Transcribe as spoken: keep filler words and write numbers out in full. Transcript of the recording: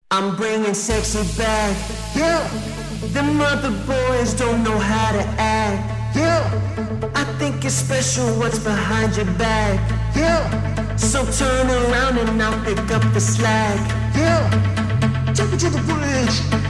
I'm bringing sexy back. Yeah, Them other boys don't know how to act. yeah, I think it's special what's behind your back. yeah, So turn around and I'll pick up the slack. yeah. Take it to the bridge.